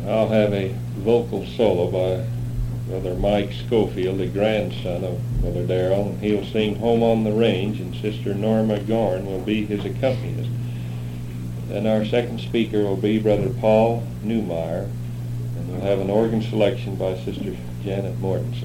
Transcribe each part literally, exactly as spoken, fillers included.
I'll have a vocal solo by Brother Mike Schofield, the grandson of Brother Darrell, and he'll sing Home on the Range, and Sister Norma Gorn will be his accompanist. Then our second speaker will be Brother Paul Newmeyer, and we'll have an organ selection by Sister Janet Mortensen.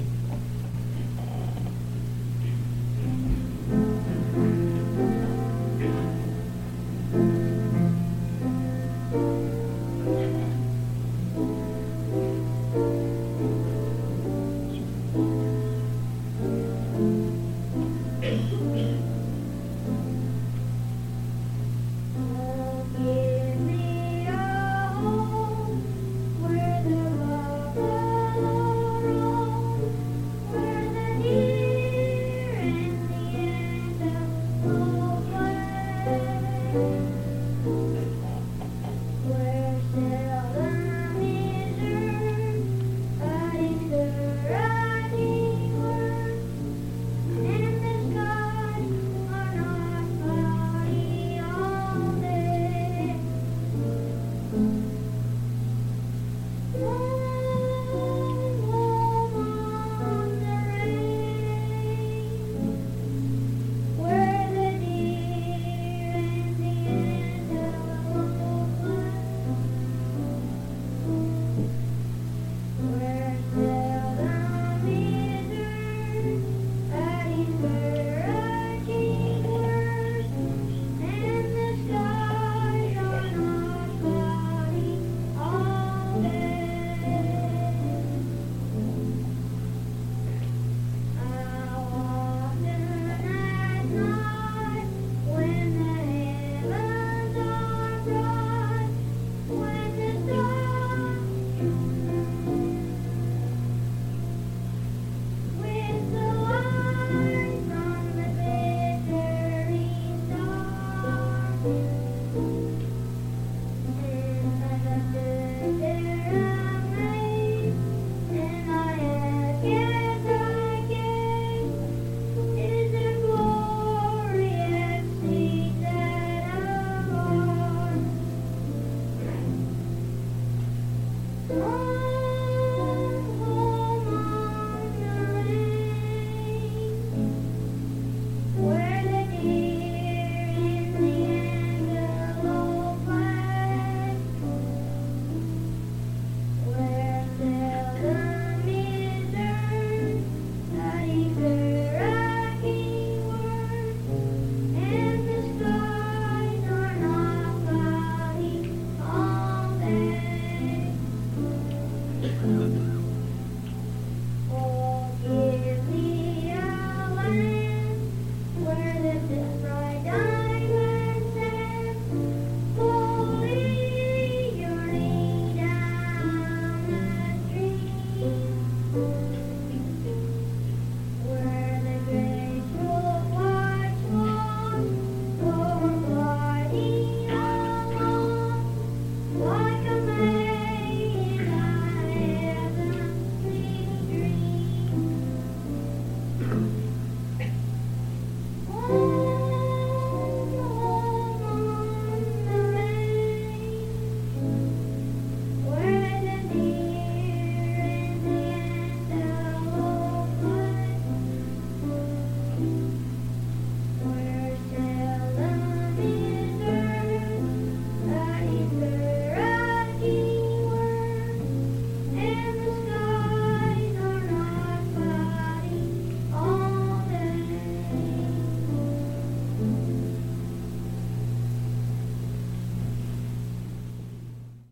Oh.